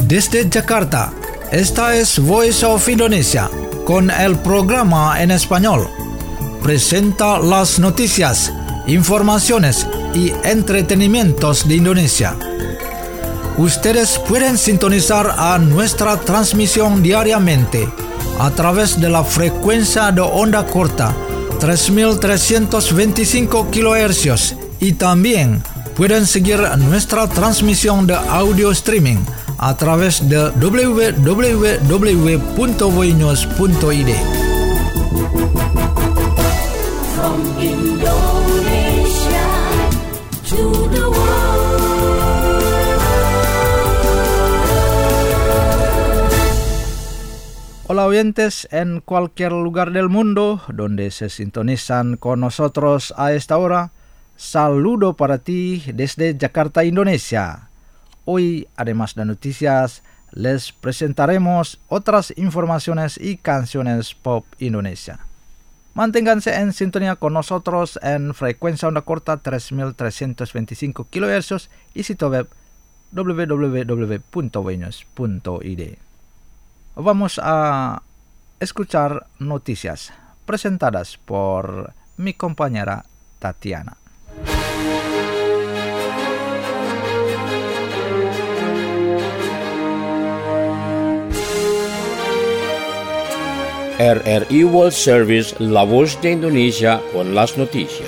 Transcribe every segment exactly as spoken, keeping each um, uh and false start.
Desde Jakarta, esta es Voice of Indonesia, con el programa en español. Presenta las noticias, informaciones y entretenimientos de Indonesia. Ustedes pueden sintonizar a nuestra transmisión diariamente a través de la frecuencia de onda corta tres mil trescientos veinticinco kilohercios y también pueden seguir nuestra transmisión de audio streaming a través de doble u doble u doble u punto voinews punto i d. From Indonesia to the world. Hola oyentes en cualquier lugar del mundo donde se sintonizan con nosotros a esta hora. Saludo para ti desde Jakarta, Indonesia. Hoy, además de noticias, les presentaremos otras informaciones y canciones pop Indonesia. Manténganse en sintonía con nosotros en frecuencia onda corta tres mil trescientos veinticinco kilohercios y sitio web doble u doble u doble u punto voinews punto i d. Vamos a escuchar noticias presentadas por mi compañera Tatiana. R R I World Service, la voz de Indonesia con las noticias.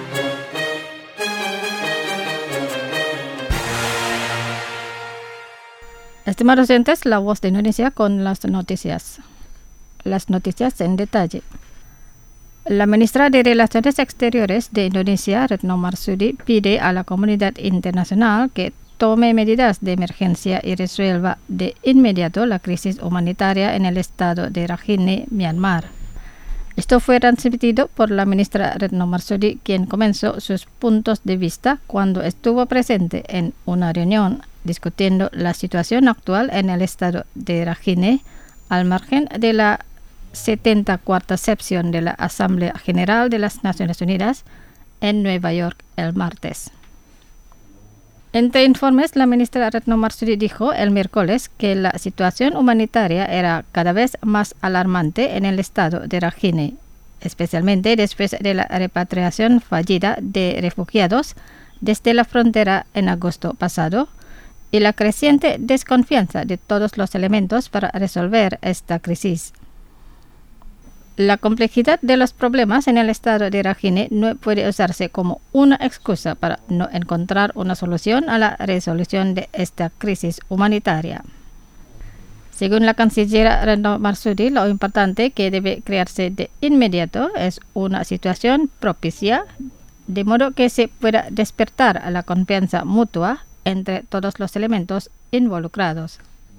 Estimados oyentes, la voz de Indonesia con las noticias. Las noticias en detalle. La ministra de Relaciones Exteriores de Indonesia, Retno Marsudi, pide a la comunidad internacional que tome medidas de emergencia y resuelva de inmediato la crisis humanitaria en el estado de Rakhine, Myanmar. Esto fue transmitido por la ministra Retno Marsudi, quien comenzó sus puntos de vista cuando estuvo presente en una reunión discutiendo la situación actual en el estado de Rakhine al margen de la setenta y cuarta sesión de la Asamblea General de las Naciones Unidas en Nueva York el martes. Entre informes, la ministra Retno Marsudi dijo el miércoles que la situación humanitaria era cada vez más alarmante en el estado de Rakhine, especialmente después de la repatriación fallida de refugiados desde la frontera en agosto pasado y la creciente desconfianza de todos los elementos para resolver esta crisis. La complejidad de los problemas en el estado de Rakhine no puede usarse como una excusa para no encontrar una solución a la resolución de esta crisis humanitaria. Según la canciller Retno Marsudi, lo importante que debe crearse de inmediato es una situación propicia, de modo que se pueda despertar a la confianza mutua entre todos los elementos involucrados.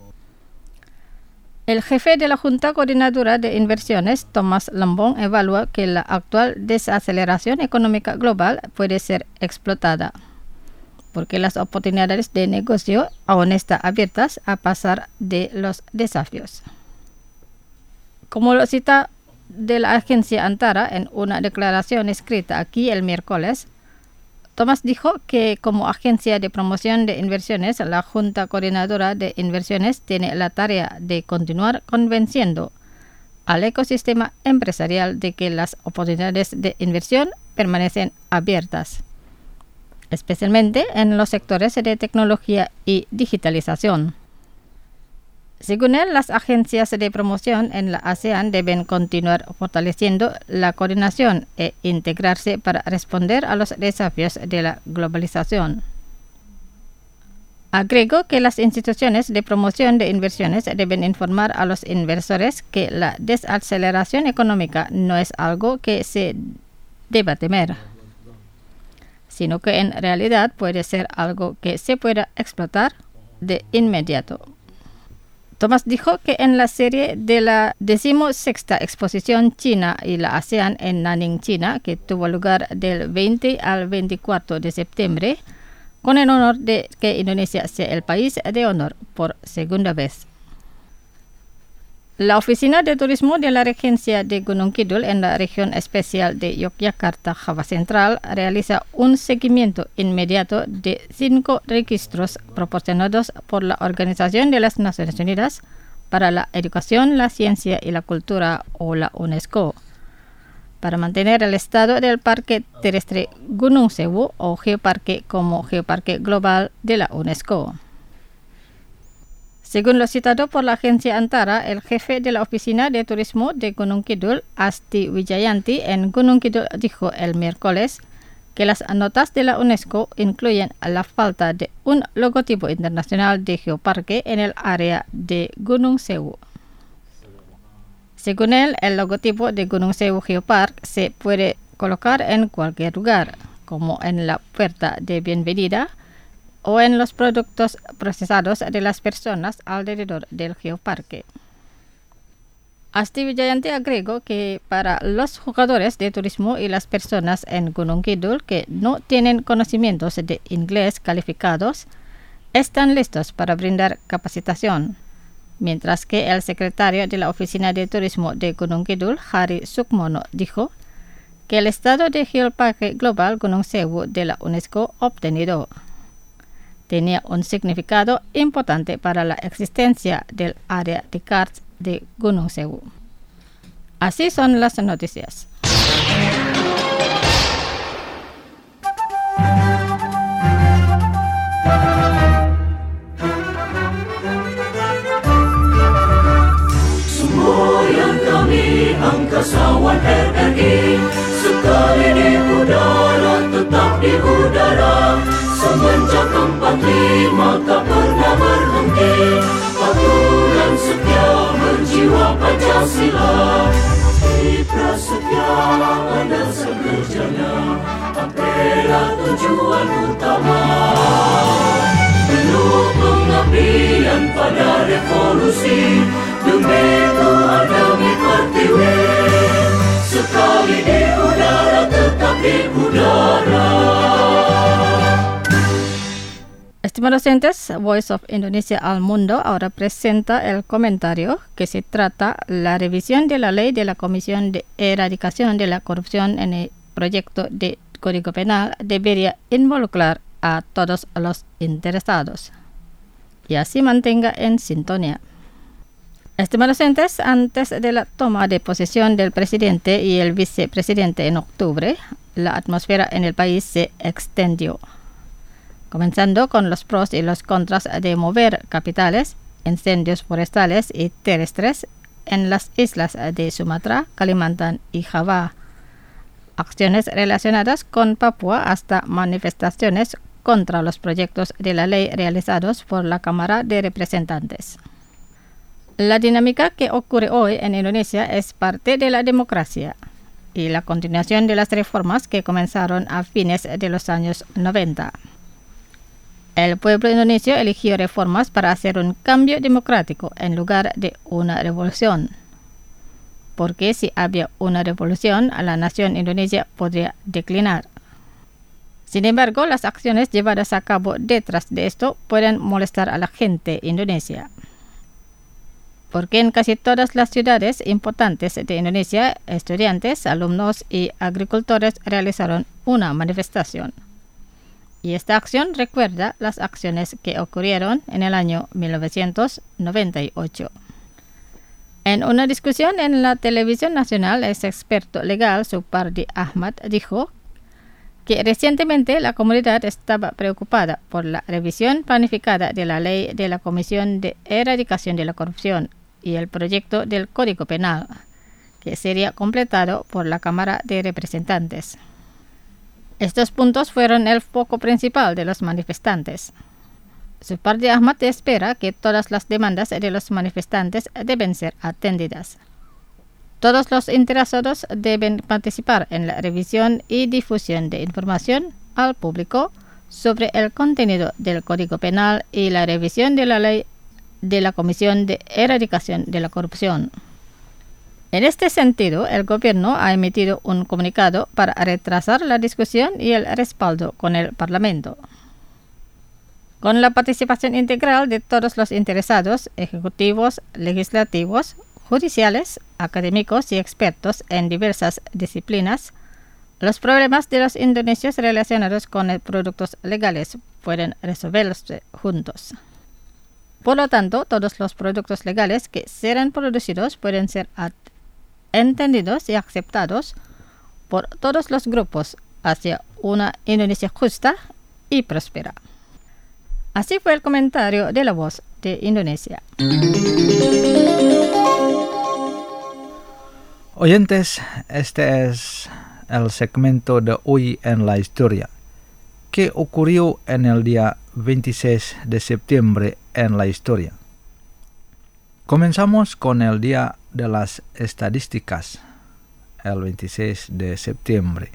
El jefe de la Junta Coordinadora de Inversiones, Thomas Lembong, evalúa que la actual desaceleración económica global puede ser explotada, porque las oportunidades de negocio aún están abiertas a pesar de los desafíos. Como lo cita de la agencia Antara en una declaración escrita aquí el miércoles, Thomas dijo que como agencia de promoción de inversiones, la Junta Coordinadora de Inversiones tiene la tarea de continuar convenciendo al ecosistema empresarial de que las oportunidades de inversión permanecen abiertas, especialmente en los sectores de tecnología y digitalización. Según él, las agencias de promoción en la ASEAN deben continuar fortaleciendo la coordinación e integrarse para responder a los desafíos de la globalización. Agregó que las instituciones de promoción de inversiones deben informar a los inversores que la desaceleración económica no es algo que se deba temer, sino que en realidad puede ser algo que se pueda explotar de inmediato. Thomas dijo que en la serie de la decimosexta exposición China y la ASEAN en Nanning, China, que tuvo lugar del veinte al veinticuatro de septiembre, con el honor de que Indonesia sea el país de honor por segunda vez. La Oficina de Turismo de la Regencia de Gunung Kidul en la región especial de Yogyakarta, Java Central, realiza un seguimiento inmediato de cinco registros proporcionados por la Organización de las Naciones Unidas para la Educación, la Ciencia y la Cultura, o la UNESCO, para mantener el estado del Parque Terrestre Gunung Sewu o Geoparque como Geoparque Global de la UNESCO. Según lo citado por la agencia Antara, el jefe de la Oficina de Turismo de Gunung Kidul, Asti Wijayanti, en Gunung Kidul dijo el miércoles que las notas de la UNESCO incluyen la falta de un logotipo internacional de geoparque en el área de Gunung Sewu. Según él, el logotipo de Gunung Sewu Geopark se puede colocar en cualquier lugar, como en la puerta de bienvenida o en los productos procesados de las personas alrededor del geoparque. Asti Wijayanti agregó que para los jugadores de turismo y las personas en Gunung Kidul que no tienen conocimientos de inglés calificados, están listos para brindar capacitación, mientras que el secretario de la Oficina de Turismo de Gunung Kidul, Hari Sukmono, dijo que el estado de Geoparque Global Gunung Sewu de la UNESCO obtenido tenía un significado importante para la existencia del área de karst de Gunung Sewu. Así son las noticias. Semboyan kami angkasawan R R I, sekali di udara tetap di udara. Semenjak empat lima tak pernah berhenti, patuh dan setia berjiwa Pancasila. Di prasetya ada sekerjanya, ampera tujuan utama. Penuh pengabdian pada revolusi, demi Tuhan demi Pertiwi. Sekali di udara tetap di udara. Estimados oyentes, Voice of Indonesia al Mundo ahora presenta el comentario que se trata la revisión de la ley de la Comisión de Erradicación de la Corrupción en el proyecto de Código Penal debería involucrar a todos los interesados. Y así mantenga en sintonía. Estimados oyentes, antes de la toma de posesión del presidente y el vicepresidente en octubre, la atmósfera en el país se extendió, comenzando con los pros y los contras de mover capitales, incendios forestales y terrestres en las islas de Sumatra, Kalimantan y Java, acciones relacionadas con Papua hasta manifestaciones contra los proyectos de la ley realizados por la Cámara de Representantes. La dinámica que ocurre hoy en Indonesia es parte de la democracia y la continuación de las reformas que comenzaron a fines de los años noventa. El pueblo indonesio eligió reformas para hacer un cambio democrático en lugar de una revolución. Porque si había una revolución, la nación indonesia podría declinar. Sin embargo, las acciones llevadas a cabo detrás de esto pueden molestar a la gente indonesia. Porque en casi todas las ciudades importantes de Indonesia, estudiantes, alumnos y agricultores realizaron una manifestación. Y esta acción recuerda las acciones que ocurrieron en el año mil novecientos noventa y ocho. En una discusión en la televisión nacional, el experto legal Supardi Ahmad dijo que recientemente la comunidad estaba preocupada por la revisión planificada de la ley de la Comisión de Erradicación de la Corrupción y el proyecto del Código Penal, que sería completado por la Cámara de Representantes. Estos puntos fueron el foco principal de los manifestantes. Supardi Ahmad espera que todas las demandas de los manifestantes deben ser atendidas. Todos los interesados deben participar en la revisión y difusión de información al público sobre el contenido del Código Penal y la revisión de la ley de la Comisión de Erradicación de la Corrupción. En este sentido, el gobierno ha emitido un comunicado para retrasar la discusión y el respaldo con el Parlamento. Con la participación integral de todos los interesados, ejecutivos, legislativos, judiciales, académicos y expertos en diversas disciplinas, los problemas de los indonesios relacionados con productos legales pueden resolverse juntos. Por lo tanto, todos los productos legales que serán producidos pueden ser entendidos y aceptados por todos los grupos hacia una Indonesia justa y próspera. Así fue el comentario de La Voz de Indonesia. Oyentes, este es el segmento de Hoy en la Historia, que ocurrió en el día veintiséis de septiembre en la historia. Comenzamos con el Día de las Estadísticas, el veintiséis de septiembre.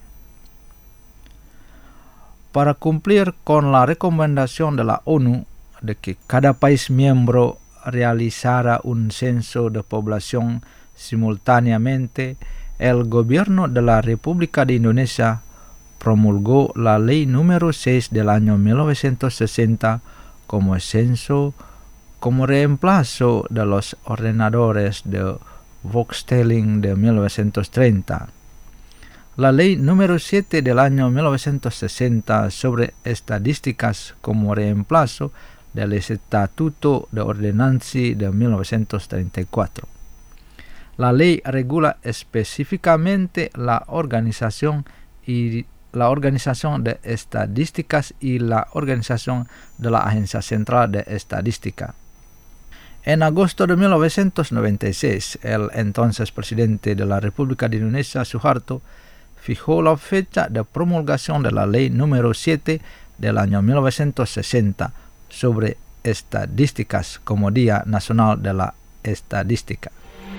Para cumplir con la recomendación de la ONU de que cada país miembro realizara un censo de población simultáneamente, el gobierno de la República de Indonesia promulgó la ley número seis del año mil novecientos sesenta como censo como reemplazo de los ordenadores de Volkstelling de mil novecientos treinta. La ley número siete del año mil novecientos sesenta sobre estadísticas como reemplazo del Estatuto de Ordenanza de mil novecientos treinta y cuatro. La ley regula específicamente la organización y la Organización de Estadísticas y la organización de la Agencia Central de Estadística. En agosto de mil novecientos noventa y seis, el entonces presidente de la República de Indonesia, Suharto, fijó la fecha de promulgación de la ley número siete del año mil novecientos sesenta sobre estadísticas como Día Nacional de la Estadística.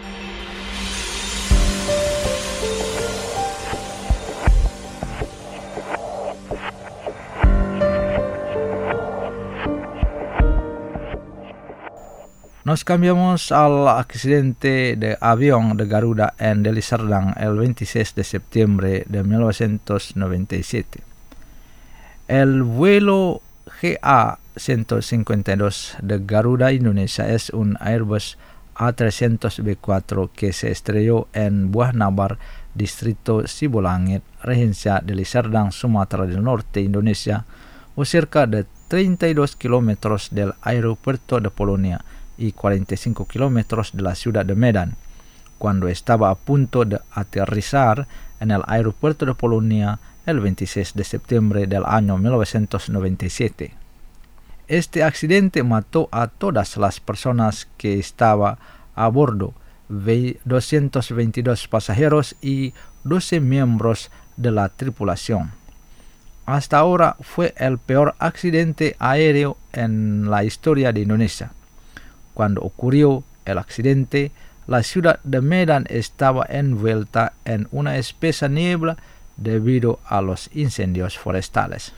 Nos cambiamos al accidente de avión de Garuda en Deli Serdang el veintiséis de septiembre de mil novecientos noventa y siete. El vuelo G A ciento cincuenta y dos de Garuda Indonesia es un Airbus A trescientos B cuatro que se estrelló en Buah Nabar, distrito Sibolangit, regencia Deli Serdang, Sumatera del Norte, Indonesia, o cerca de treinta y dos kilómetros del aeropuerto de Polonia y cuarenta y cinco kilómetros de la ciudad de Medan, cuando estaba a punto de aterrizar en el aeropuerto de Polonia el veintiséis de septiembre del año mil novecientos noventa y siete. Este accidente mató a todas las personas que estaban a bordo, doscientos veintidós pasajeros y doce miembros de la tripulación. Hasta ahora fue el peor accidente aéreo en la historia de Indonesia. Cuando ocurrió el accidente, la ciudad de Medan estaba envuelta en una espesa niebla debido a los incendios forestales.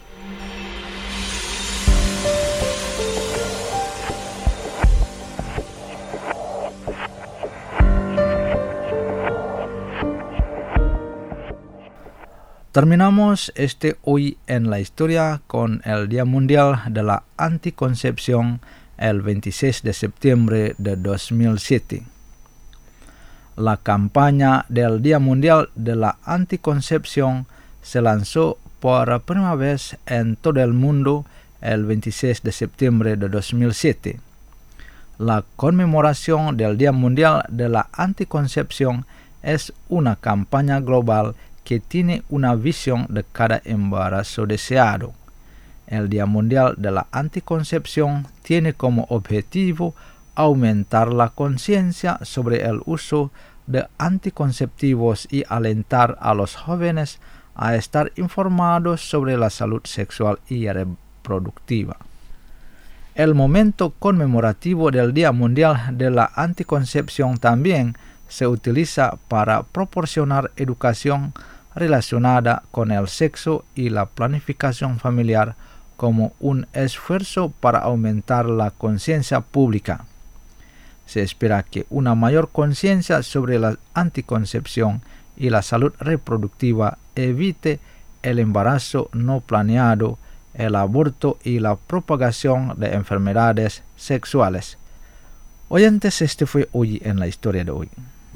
Terminamos este Hoy en la Historia con el Día Mundial de la Anticoncepción el veintiséis de septiembre de dos mil siete. La campaña del Día Mundial de la Anticoncepción se lanzó por primera vez en todo el mundo el veintiséis de septiembre de dos mil siete. La conmemoración del Día Mundial de la Anticoncepción es una campaña global que tiene una visión de cada embarazo deseado. El Día Mundial de la Anticoncepción tiene como objetivo aumentar la conciencia sobre el uso de anticonceptivos y alentar a los jóvenes a estar informados sobre la salud sexual y reproductiva. El momento conmemorativo del Día Mundial de la Anticoncepción también se utiliza para proporcionar educación relacionada con el sexo y la planificación familiar como un esfuerzo para aumentar la conciencia pública. Se espera que una mayor conciencia sobre la anticoncepción y la salud reproductiva evite el embarazo no planeado, el aborto y la propagación de enfermedades sexuales. Oyentes, este fue hoy en la historia de hoy.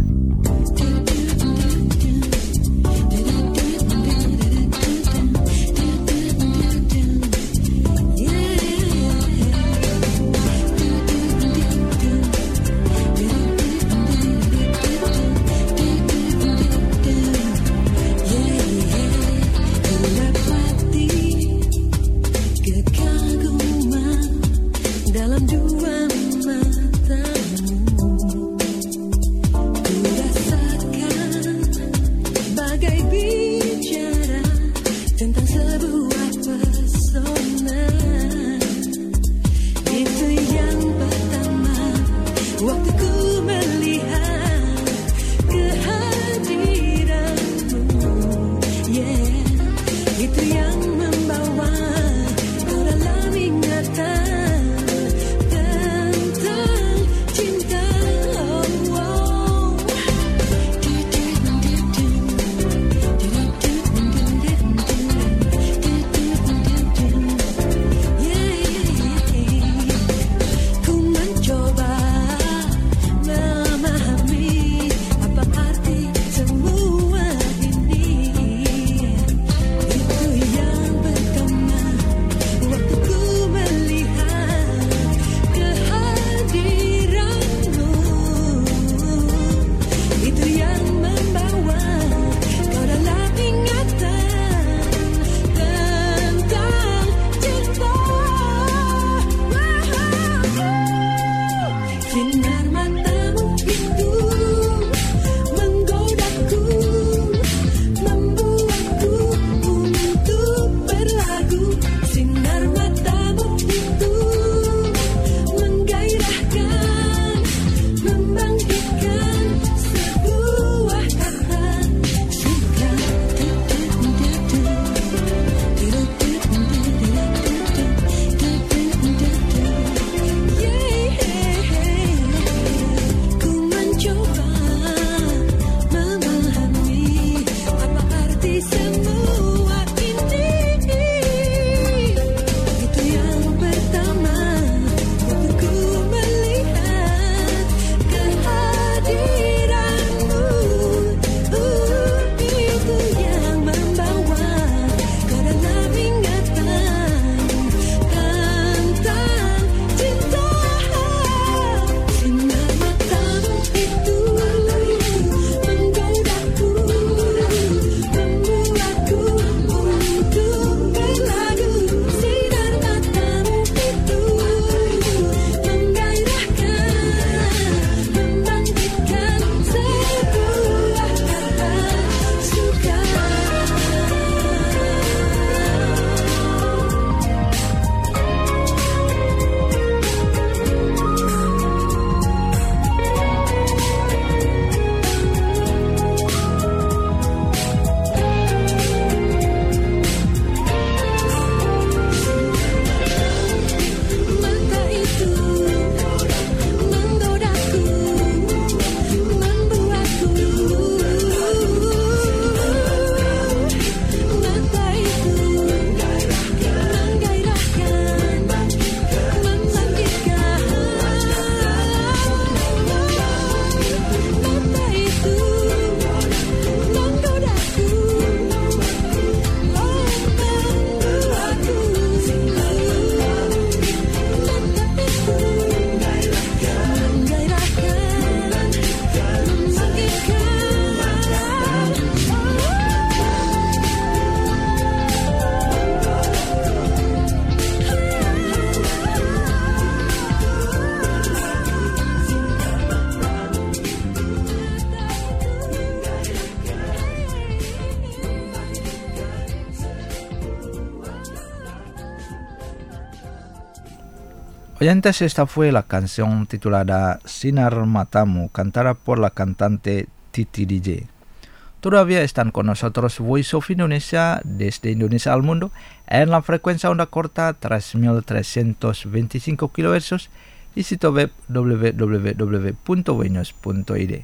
Oyentes, esta fue la canción titulada Sinar Matamu, cantada por la cantante Titi D J. Todavía están con nosotros Voice of Indonesia desde Indonesia al mundo en la frecuencia onda corta tres mil trescientos veinticinco kilohertz y sitio web w w w punto voinews punto i d.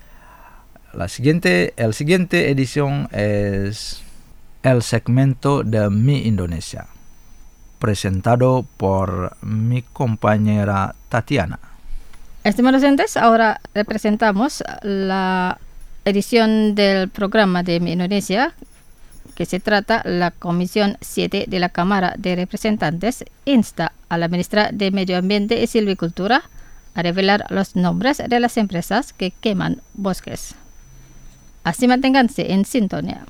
La siguiente, el siguiente edición es el segmento de Mi Indonesia, presentado por mi compañera Tatiana. Estimados oyentes, ahora representamos la edición del programa de Mi Indonesia, que se trata la Comisión siete de la Cámara de Representantes insta a la ministra de Medio Ambiente y Silvicultura a revelar los nombres de las empresas que queman bosques. Así manténganse en sintonía.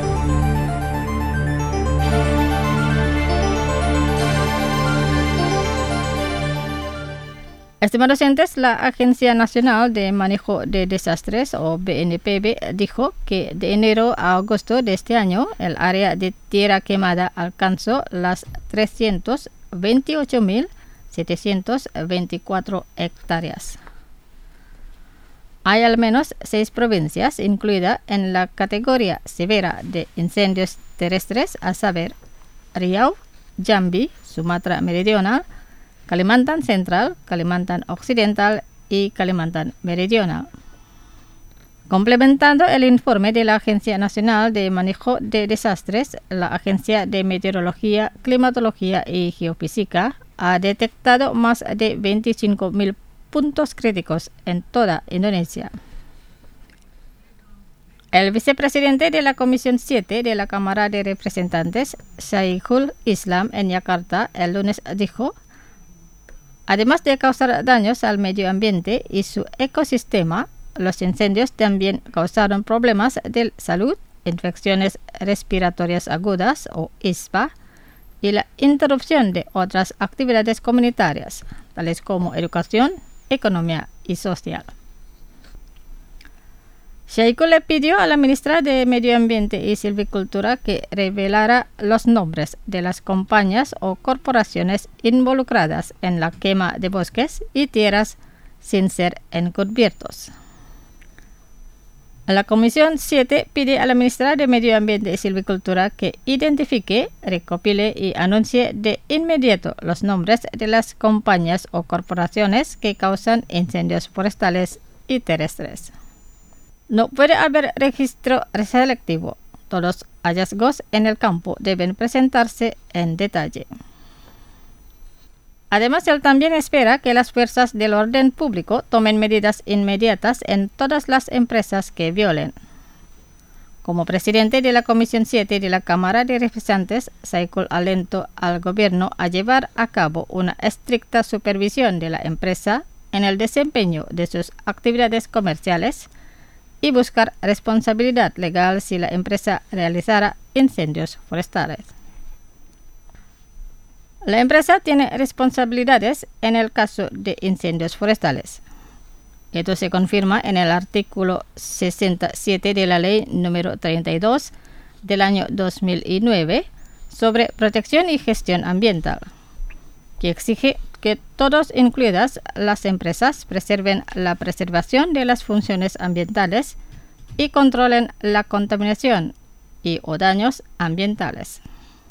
Estimados oyentes, la Agencia Nacional de Manejo de Desastres, o B N P B, dijo que de enero a agosto de este año, el área de tierra quemada alcanzó las trescientos veintiocho mil setecientos veinticuatro hectáreas. Hay al menos seis provincias incluidas en la categoría severa de incendios terrestres, a saber, Riau, Jambi, Sumatra Meridional, Kalimantan Central, Kalimantan Occidental y Kalimantan Meridional. Complementando el informe de la Agencia Nacional de Manejo de Desastres, la Agencia de Meteorología, Climatología y Geofísica ha detectado más de veinticinco mil puntos críticos en toda Indonesia. El vicepresidente de la Comisión siete de la Cámara de Representantes, Syekhul Islam, en Yakarta, el lunes dijo: además de causar daños al medio ambiente y su ecosistema, los incendios también causaron problemas de salud, infecciones respiratorias agudas o I S P A, y la interrupción de otras actividades comunitarias, tales como educación, economía y social. Syekhul le pidió a la ministra de Medio Ambiente y Silvicultura que revelara los nombres de las compañías o corporaciones involucradas en la quema de bosques y tierras sin ser encubiertos. La Comisión siete pide a la ministra de Medio Ambiente y Silvicultura que identifique, recopile y anuncie de inmediato los nombres de las compañías o corporaciones que causan incendios forestales y terrestres. No puede haber registro selectivo. Todos hallazgos en el campo deben presentarse en detalle. Además, él también espera que las fuerzas del orden público tomen medidas inmediatas en todas las empresas que violen. Como presidente de la Comisión siete de la Cámara de Representantes, Syekhul alentó al gobierno a llevar a cabo una estricta supervisión de la empresa en el desempeño de sus actividades comerciales y buscar responsabilidad legal si la empresa realizara incendios forestales. La empresa tiene responsabilidades en el caso de incendios forestales. Esto se confirma en el artículo sesenta y siete de la Ley número treinta y dos del año dos mil nueve sobre protección y gestión ambiental, que exige que todos, incluidas las empresas, preserven la preservación de las funciones ambientales y controlen la contaminación y o daños ambientales.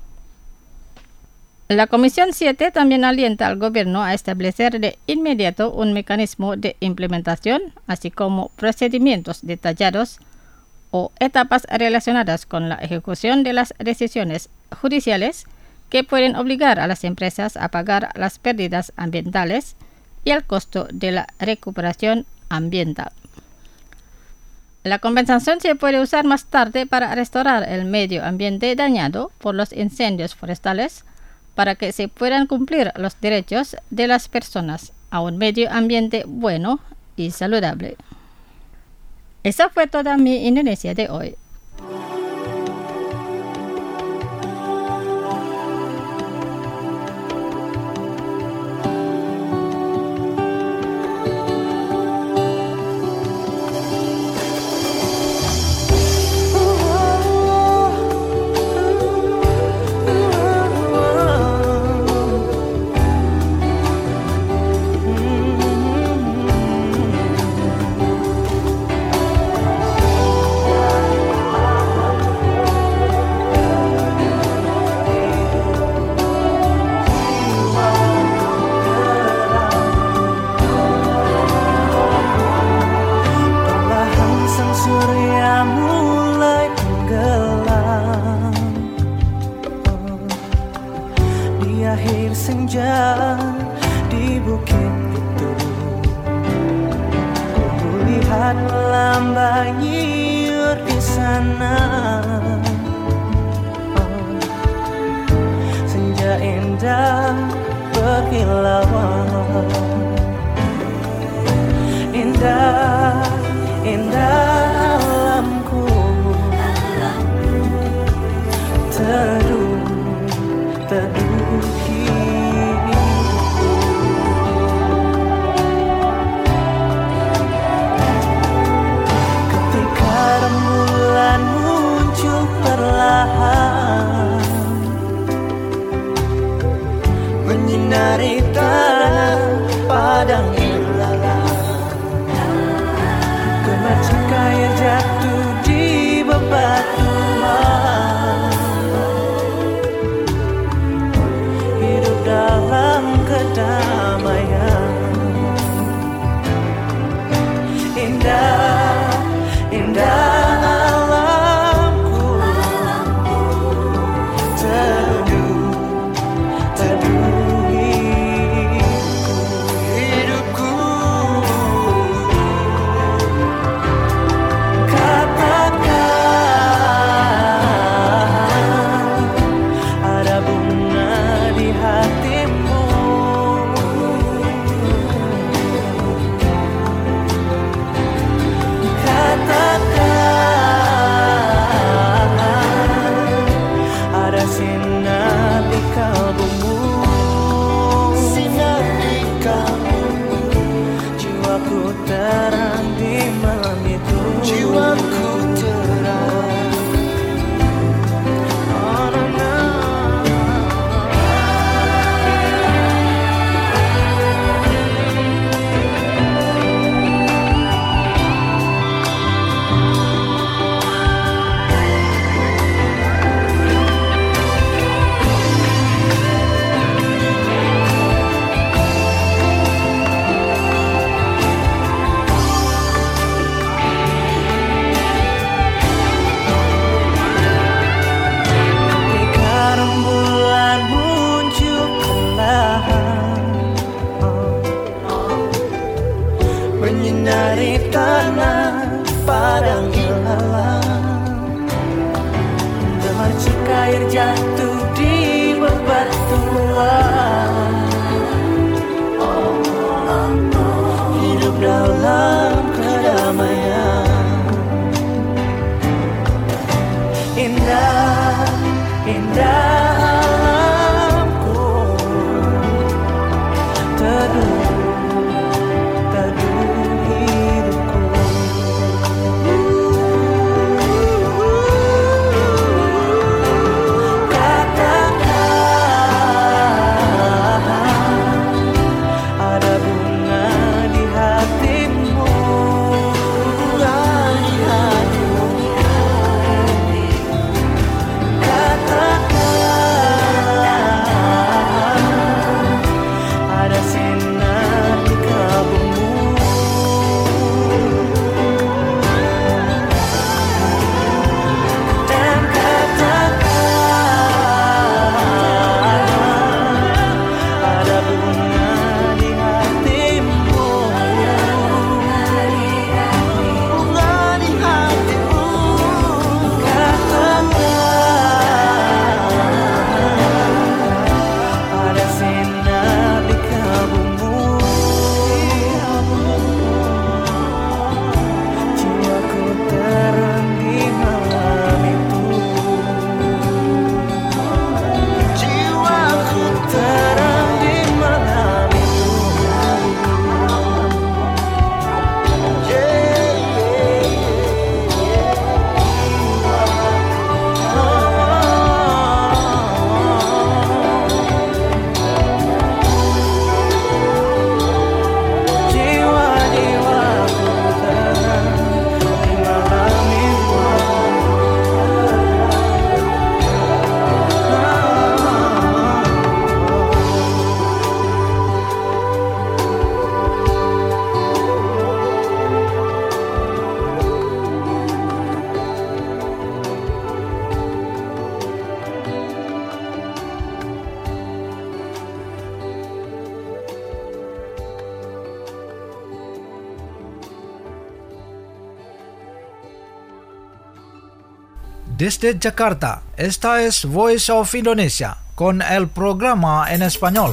La Comisión siete también alienta al gobierno a establecer de inmediato un mecanismo de implementación, así como procedimientos detallados o etapas relacionadas con la ejecución de las decisiones judiciales que pueden obligar a las empresas a pagar las pérdidas ambientales y el costo de la recuperación ambiental. La compensación se puede usar más tarde para restaurar el medio ambiente dañado por los incendios forestales, para que se puedan cumplir los derechos de las personas a un medio ambiente bueno y saludable. Esa fue toda mi Indonesia de hoy. Akhir senja di bukit itu Lihat lambai nyiur di sana, oh, senja indah berkilauan. Indah, indah alamku, teduh, teduh hidupku. Ketika rembulan muncul perlahan, menyinari tanah padang ilalang. Gemercik air jatuh di bebatuan, hidup dalam kedamaian. Indah, indah alamku, teduh, teduh hidupku. Terang di malam itu, jiwaku terang. Oh, no, no. Menyinari tanah padang ilalang, gemercik air jatuh di bebatuan, hidup dalam kedamaian. Indah, indah alamku, teduh, teduh hidupku. Katakan ada bunga di hatimu, bunga di hatimu. Katakan Desde Jakarta, esta es Voice of Indonesia con el programa en español.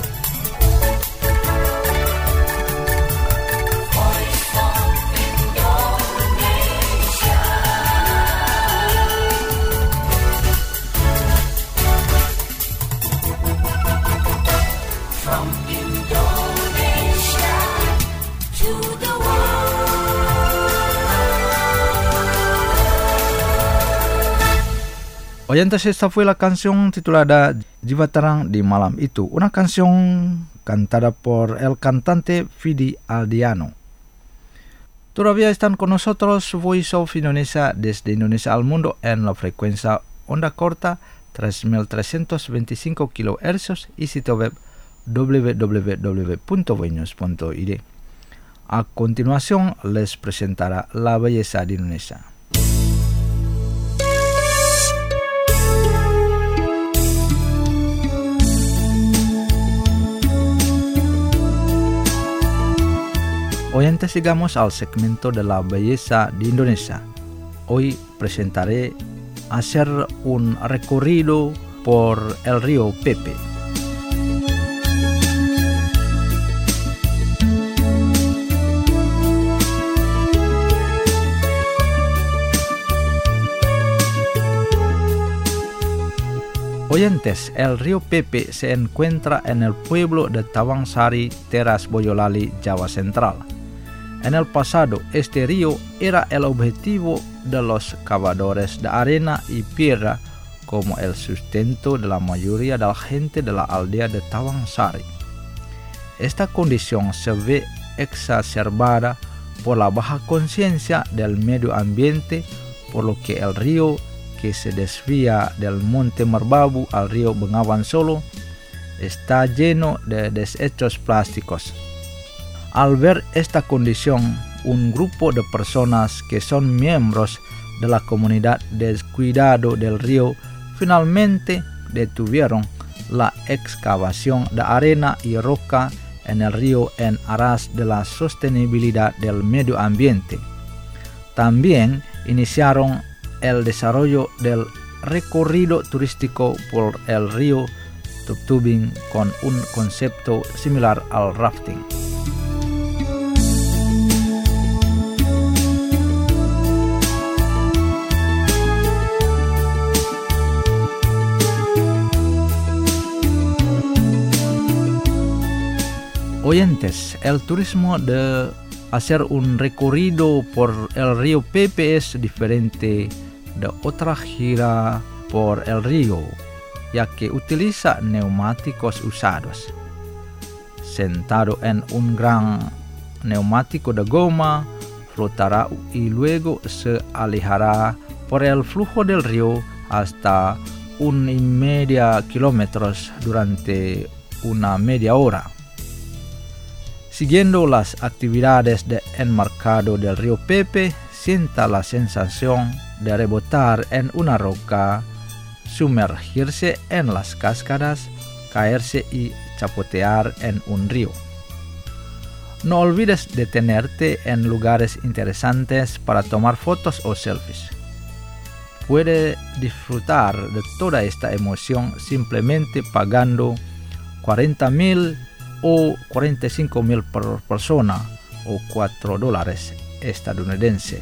Oyentes, esta fue la canción titulada Jiwa Terang di Malam Itu, una canción cantada por el cantante Fidi Aldiano. Todavía están con nosotros Voice of Indonesia desde Indonesia al mundo en la frecuencia onda corta tres mil trescientos veinticinco kilohercios y sitio web w w w punto voinews punto i d. A continuación les presentará La Belleza de Indonesia. Oyentes, sigamos al segmento de la belleza de Indonesia. Hoy presentaré hacer un recorrido por el río Pepe. Oyentes, el río Pepe se encuentra en el pueblo de Tawangsari, Teras Boyolali, Java Central. En el pasado, este río era el objetivo de los cavadores de arena y piedra como el sustento de la mayoría de la gente de la aldea de Tawangsari. Esta condición se ve exacerbada por la baja conciencia del medio ambiente, por lo que el río que se desvía del monte Merbabu al río Bengawan Solo está lleno de desechos plásticos. Al ver esta condición, un grupo de personas que son miembros de la comunidad descuidado del río finalmente detuvieron la excavación de arena y roca en el río en aras de la sostenibilidad del medio ambiente. También iniciaron el desarrollo del recorrido turístico por el río Tubtubing con un concepto similar al rafting. Oyentes, el turismo de hacer un recorrido por el río Pepe es diferente de otra gira por el río, ya que utiliza neumáticos usados. Sentado en un gran neumático de goma, flotará y luego se alejará por el flujo del río hasta un y media kilómetros durante una media hora. Siguiendo las actividades de enmarcado del río Pepe, sienta la sensación de rebotar en una roca, sumergirse en las cascadas, caerse y chapotear en un río. No olvides detenerte en lugares interesantes para tomar fotos o selfies. Puede disfrutar de toda esta emoción simplemente pagando cuarenta mil o cuarenta y cinco mil por persona o cuatro dólares estadounidenses,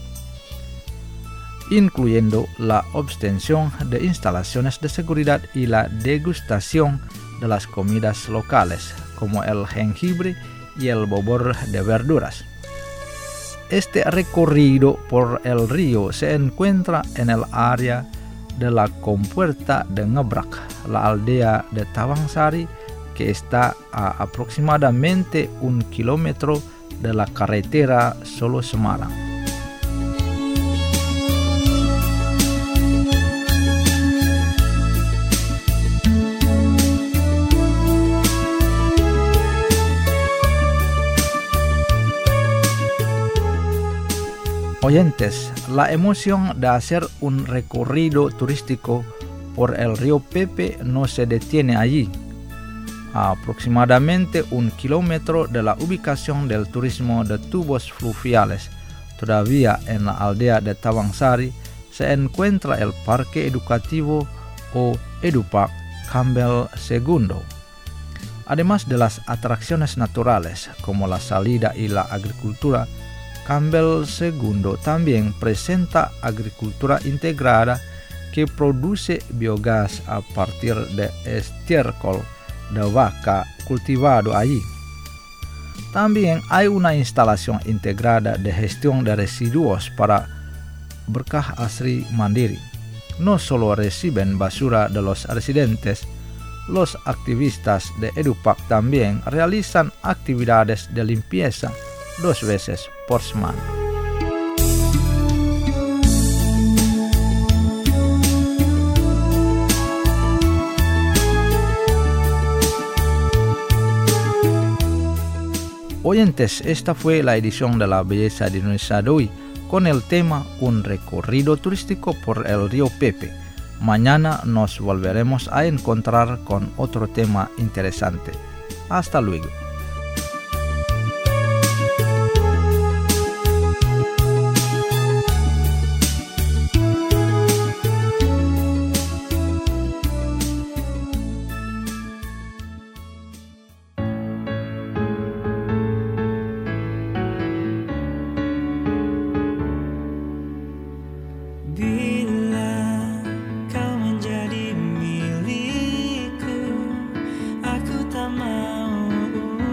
incluyendo la obtención de instalaciones de seguridad y la degustación de las comidas locales como el jengibre y el bobor de verduras. Este recorrido por el río se encuentra en el área de la compuerta de Ngebrak, la aldea de Tawangsari, que está a aproximadamente un kilómetro de la carretera Solo-Semarang. Oyentes, la emoción de hacer un recorrido turístico por el río Pepe no se detiene allí. A aproximadamente un kilómetro de la ubicación del turismo de tubos fluviales, todavía en la aldea de Tawangsari, se encuentra el Parque Educativo o EduPark Campbell segundo. Además de las atracciones naturales como la salida y la agricultura, Campbell segundo también presenta agricultura integrada que produce biogás a partir de estiércol de vaca cultivado allí. También hay una instalación integrada de gestión de residuos para Berkah Asri Mandiri. No solo reciben basura de los residentes, los activistas de EduPark también realizan actividades de limpieza dos veces por semana. Oyentes, esta fue la edición de La Belleza de Indonesia de hoy, con el tema Un recorrido turístico por el río Pepe. Mañana nos volveremos a encontrar con otro tema interesante. Hasta luego. Aku tak mau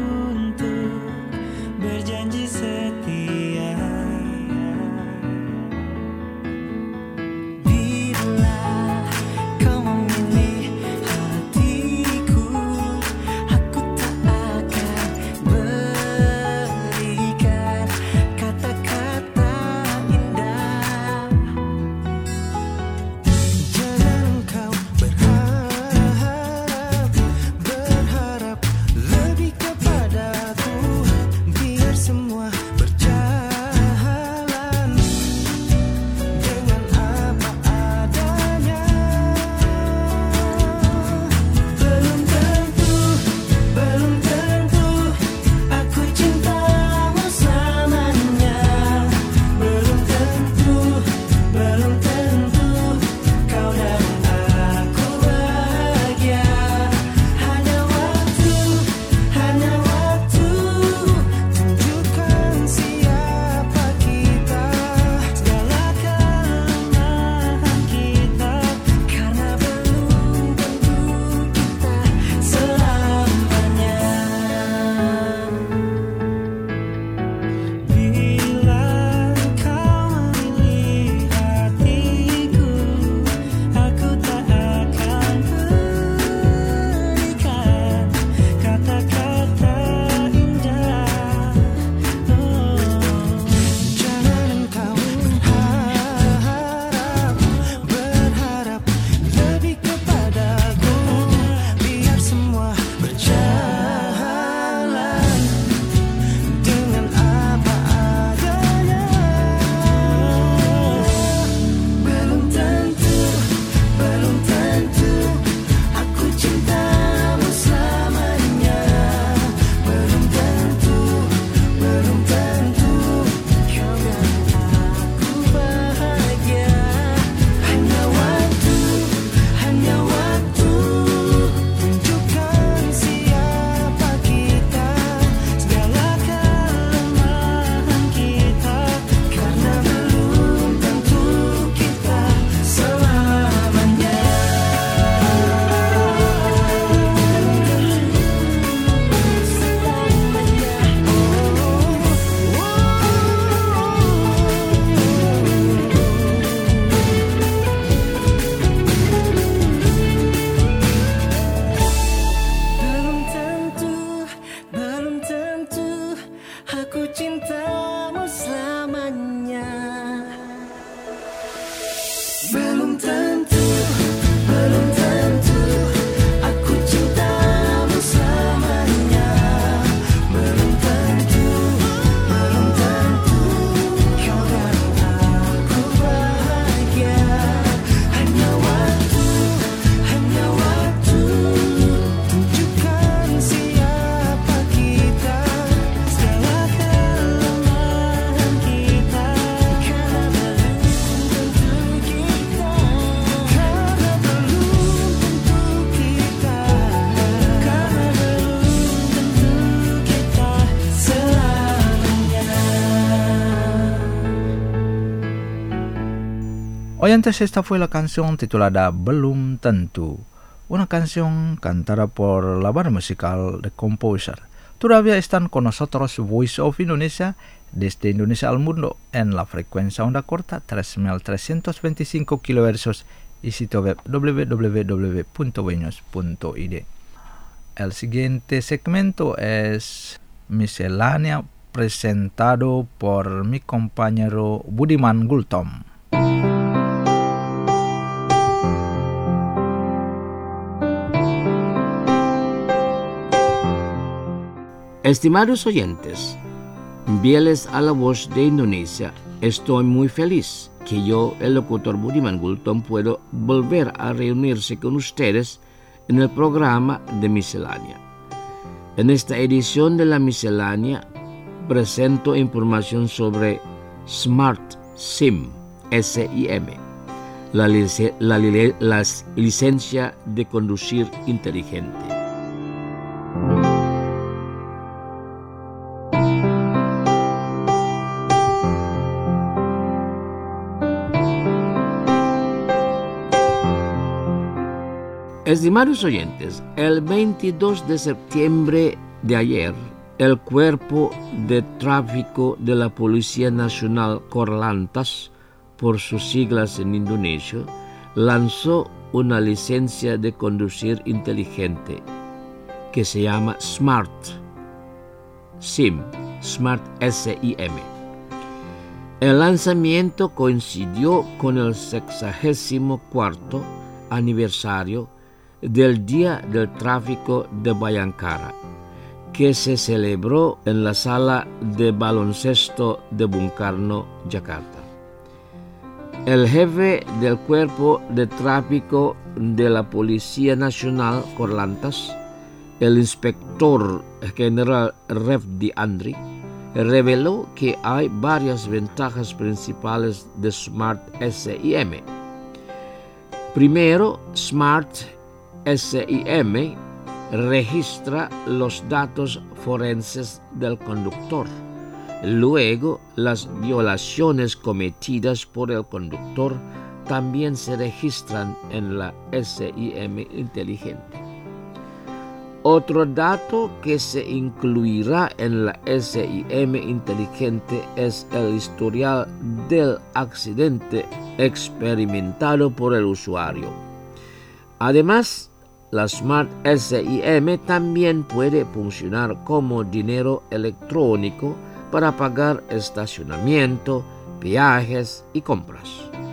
Oyentes, esta fue la canción titulada Belum Tentu, una canción cantada por la banda musical The Composer. Todavía están con nosotros Voice of Indonesia desde Indonesia al mundo en la frecuencia onda corta tres mil trescientos veinticinco kilohercios y sitio web w w w punto wenyos punto i d. El siguiente segmento es Miscelánea, presentado por mi compañero Budiman Gultom. Estimados oyentes, fieles a la voz de Indonesia, estoy muy feliz que yo, el locutor Budiman Gultom, puedo volver a reunirse con ustedes en el programa de Miscelánea. En esta edición de la Miscelánea presento información sobre Smart SIM, S I M, la, lic- la, li- la licencia de conducir inteligente. Estimados oyentes, el veintidós de septiembre de ayer, el Cuerpo de Tráfico de la Policía Nacional Korlantas, por sus siglas en Indonesia, lanzó una licencia de conducir inteligente que se llama Smart SIM, Smart S I M. El lanzamiento coincidió con el sexagésimo cuarto aniversario del Día del Tráfico de Bhayangkara, que se celebró en la sala de baloncesto de Bung Karno, Jakarta. El jefe del Cuerpo de Tráfico de la Policía Nacional Korlantas, el inspector general Refdi Andri, reveló que hay varias ventajas principales de Smart S I M. Primero, Smart S I M registra los datos forenses del conductor. Luego, las violaciones cometidas por el conductor también se registran en la S I M inteligente. Otro dato que se incluirá en la S I M inteligente es el historial del accidente experimentado por el usuario. Además, la Smart S I M también puede funcionar como dinero electrónico para pagar estacionamiento, peajes y compras.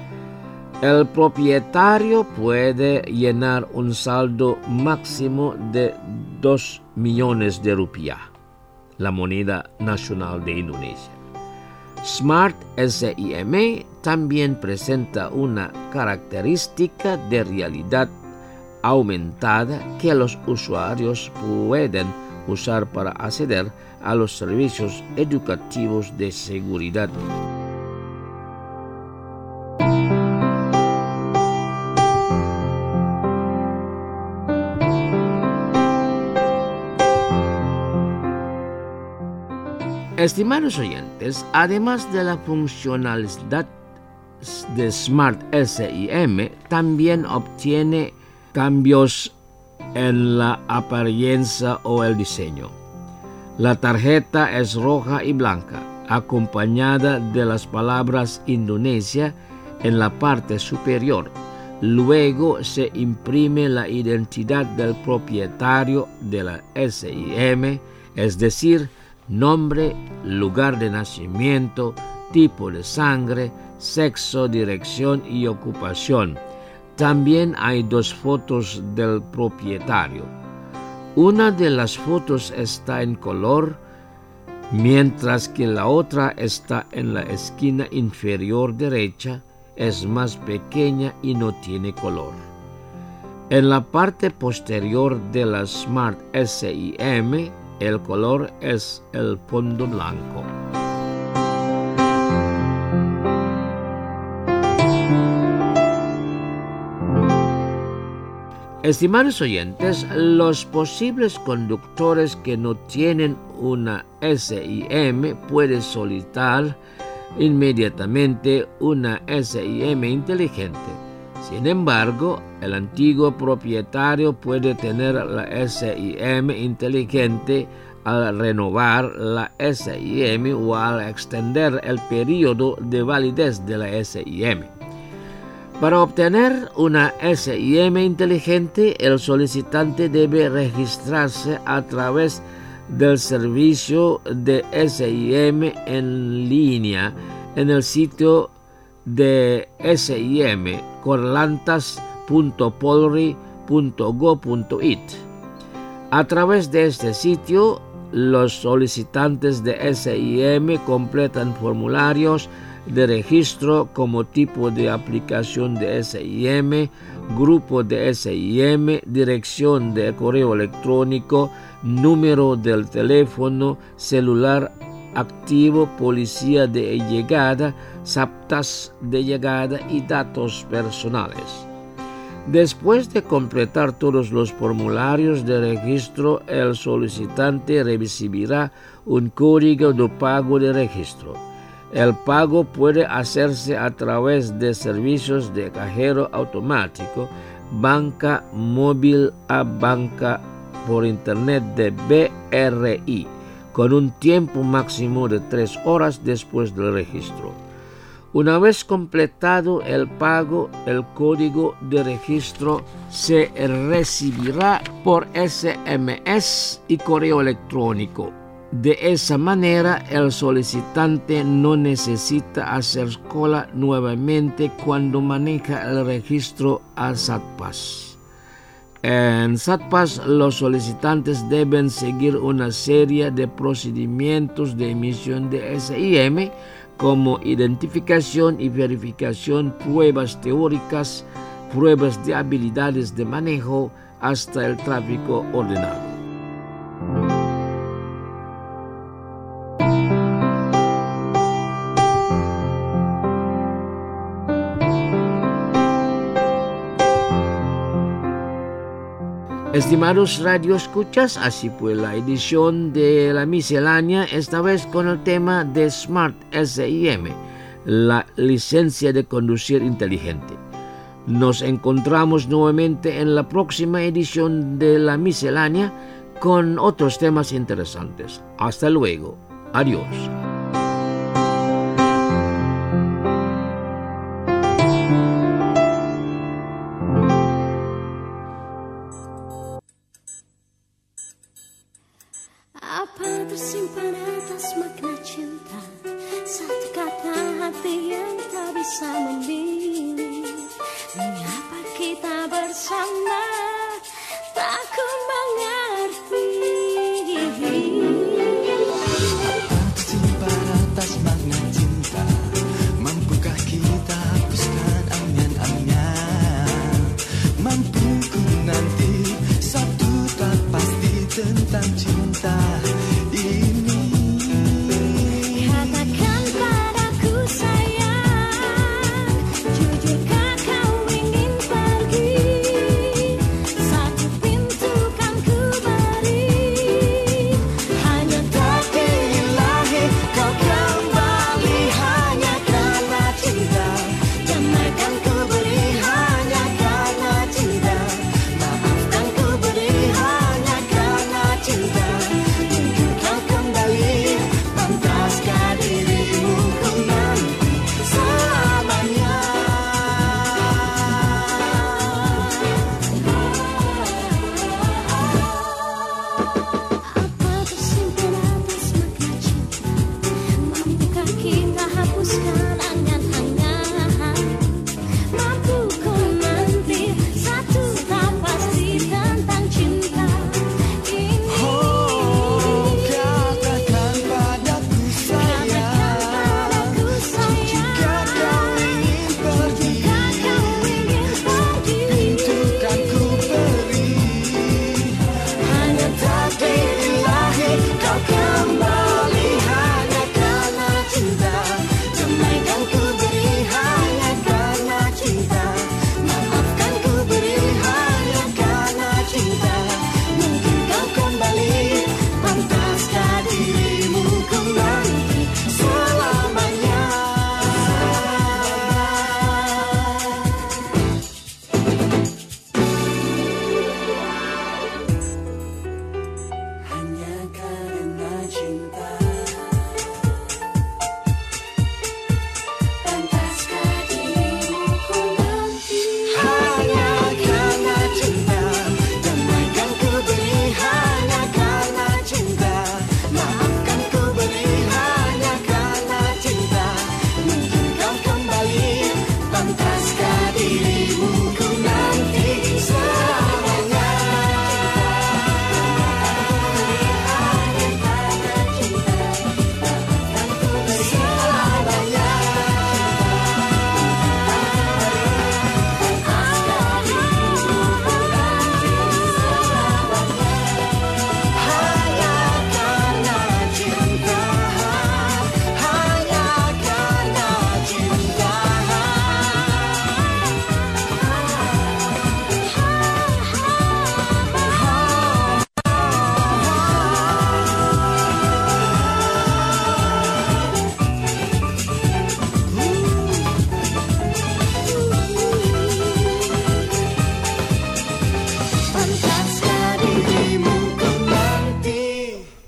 El propietario puede llenar un saldo máximo de dos millones de rupiah, la moneda nacional de Indonesia. Smart S I M también presenta una característica de realidad aumentada que los usuarios pueden usar para acceder a los servicios educativos de seguridad. Estimados oyentes, además de la funcionalidad de Smart S I M, también obtiene cambios en la apariencia o el diseño. La tarjeta es roja y blanca, acompañada de las palabras Indonesia en la parte superior. Luego se imprime la identidad del propietario de la S I M, es decir, nombre, lugar de nacimiento, tipo de sangre, sexo, dirección y ocupación. También hay dos fotos del propietario. Una de las fotos está en color, mientras que la otra está en la esquina inferior derecha, es más pequeña y no tiene color. En la parte posterior de la Smart S I M, el color es el fondo blanco. Estimados oyentes, los posibles conductores que no tienen una S I M pueden solicitar inmediatamente una S I M inteligente. Sin embargo, el antiguo propietario puede tener la S I M inteligente al renovar la S I M o al extender el periodo de validez de la S I M. Para obtener una S I M inteligente, el solicitante debe registrarse a través del servicio de S I M en línea en el sitio de S I M corlantas punto polri punto go punto it. A través de este sitio, los solicitantes de S I M completan formularios de registro como tipo de aplicación de S I M, grupo de S I M, dirección de correo electrónico, número del teléfono celular activo, policía de llegada, SAPTAS de llegada y datos personales. Después de completar todos los formularios de registro, el solicitante recibirá un código de pago de registro. El pago puede hacerse a través de servicios de cajero automático, banca móvil a banca por internet de B R I, con un tiempo máximo de tres horas después del registro. Una vez completado el pago, el código de registro se recibirá por S M S y correo electrónico. De esa manera, el solicitante no necesita hacer cola nuevamente cuando maneja el registro a SATPAS. En SATPAS, los solicitantes deben seguir una serie de procedimientos de emisión de S I M, como identificación y verificación, pruebas teóricas, pruebas de habilidades de manejo, hasta el tráfico ordenado. Estimados radioescuchas, así fue la edición de la miscelánea, esta vez con el tema de Smart S I M, la licencia de conducir inteligente. Nos encontramos nuevamente en la próxima edición de la miscelánea con otros temas interesantes. Hasta luego. Adiós. Apa tersimpan atas makna cinta, satu kata hati yang tak bisa memilih. Mengapa kita bersama, tak ku mengerti. Apa tersimpan atas makna cinta, mampukah kita hapuskan angan-angan? Mampu ku nanti satu tak pasti tentang cinta ini. Katakan padaku sayang, jujurkah kau ingin pergi? Satu pintu kan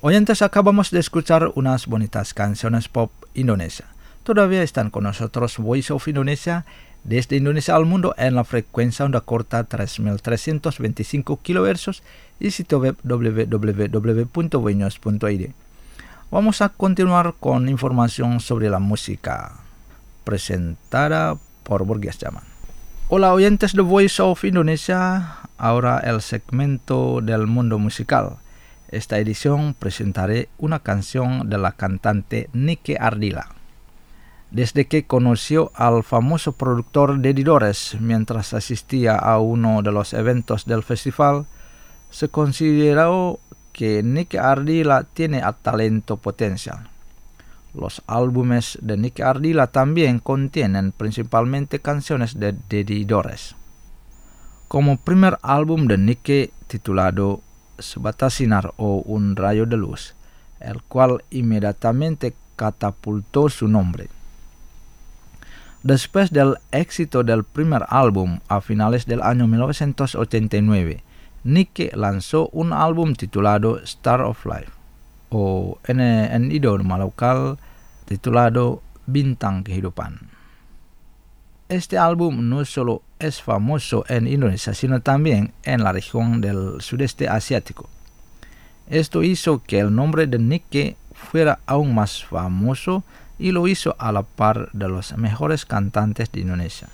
Oyentes, acabamos de escuchar unas bonitas canciones pop Indonesia. Todavía están con nosotros Voice of Indonesia desde Indonesia al mundo en la frecuencia onda corta tres mil trescientos veinticinco kilohercios y sitio web w w w punto voinews punto i d. Vamos a continuar con información sobre la música, presentada por Burgess Jaman. Hola oyentes de Voice of Indonesia, ahora el segmento del mundo musical. Esta edición presentaré una canción de la cantante Nike Ardila. Desde que conoció al famoso productor Deddy Dores mientras asistía a uno de los eventos del festival, se consideró que Nike Ardila tiene talento potencial. Los álbumes de Nike Ardila también contienen principalmente canciones de Deddy Dores. Como primer álbum de Nike titulado Sebatas Sinar o Un Rayo de Luz, el cual inmediatamente catapultó su nombre. Después del éxito del primer álbum a finales del año mil novecientos ochenta y nueve, Nike lanzó un álbum titulado Star of Life, o en, en idioma local titulado Bintang Kehidupan. Este álbum no solo es famoso en Indonesia, sino también en la región del sudeste asiático. Esto hizo que el nombre de Nike fuera aún más famoso y lo hizo a la par de los mejores cantantes de Indonesia.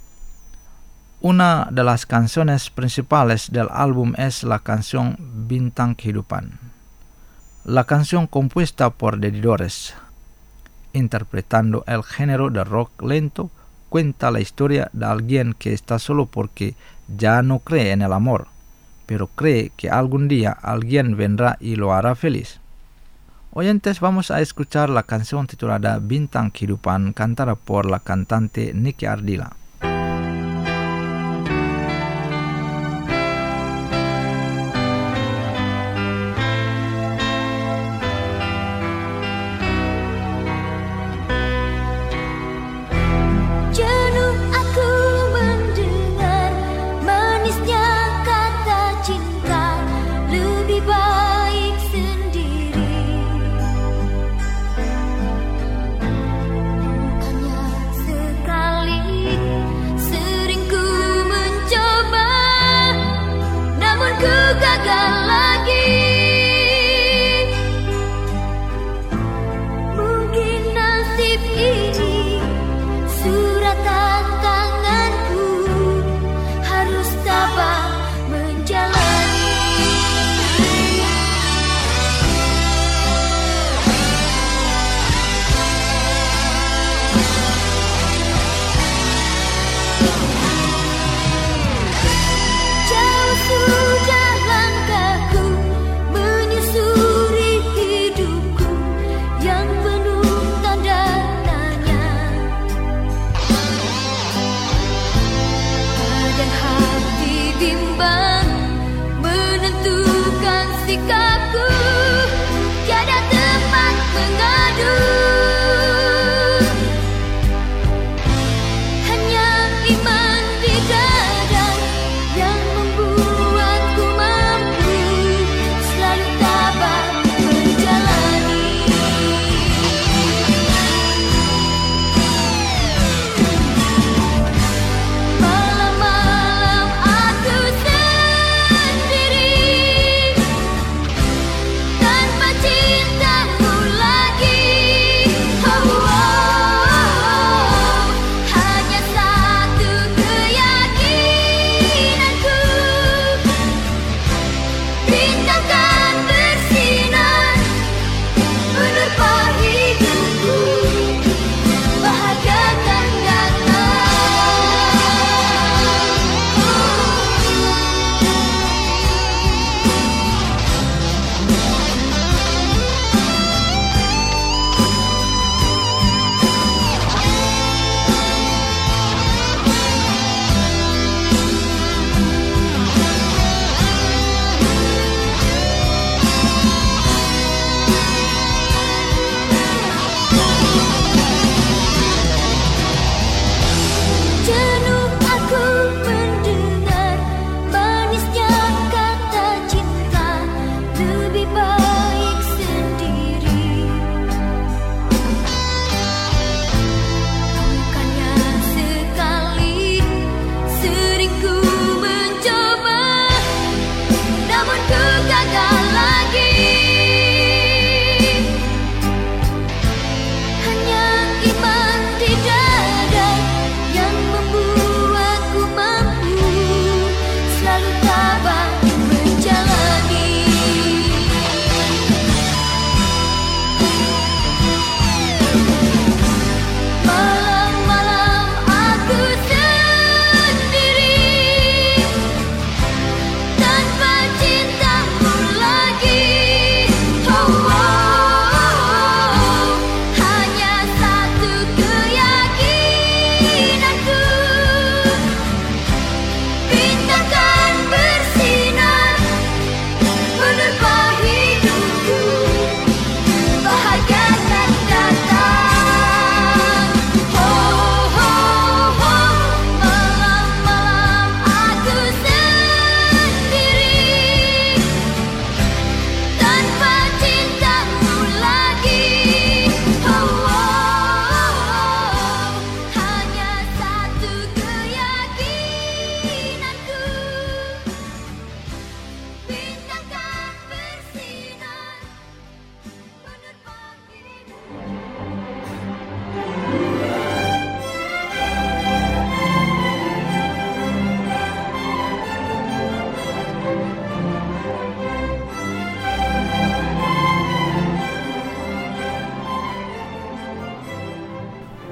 Una de las canciones principales del álbum es la canción Bintang Kehidupan. La canción compuesta por Deddy Dores, interpretando el género de rock lento, cuenta la historia de alguien que está solo porque ya no cree en el amor, pero cree que algún día alguien vendrá y lo hará feliz. Oyentes, vamos a escuchar la canción titulada Bintang Kehidupan, cantada por la cantante Nike Ardila.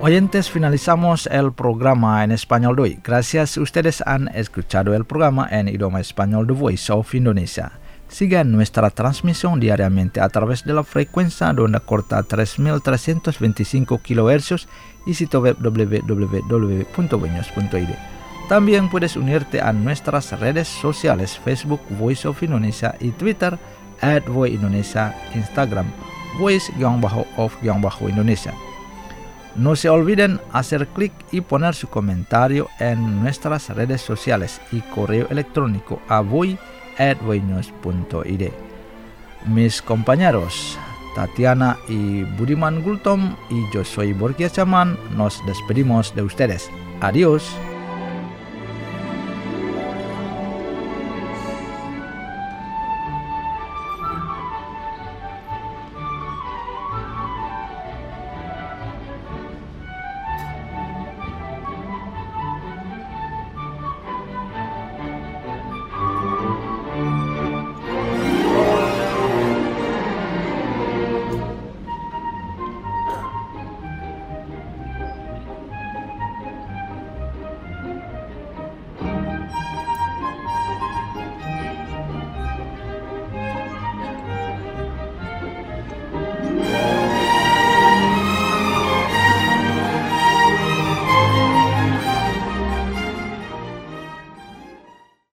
Oyentes, finalizamos el programa en español de hoy. Gracias, ustedes han escuchado el programa en idioma español de Voice of Indonesia. Sigan nuestra transmisión diariamente a través de la frecuencia de onda corta tres mil trescientos veinticinco kilohercios y sitio web w w w punto voinews punto i d. También puedes unirte a nuestras redes sociales Facebook Voice of Indonesia y Twitter at Voice Indonesia, Instagram Voice-of-Indonesia. No se olviden hacer clic y poner su comentario en nuestras redes sociales y correo electrónico a voi at voinews punto i d. Mis compañeros Tatiana y Budiman Gultom y yo soy Borgia Chaman, nos despedimos de ustedes. Adiós.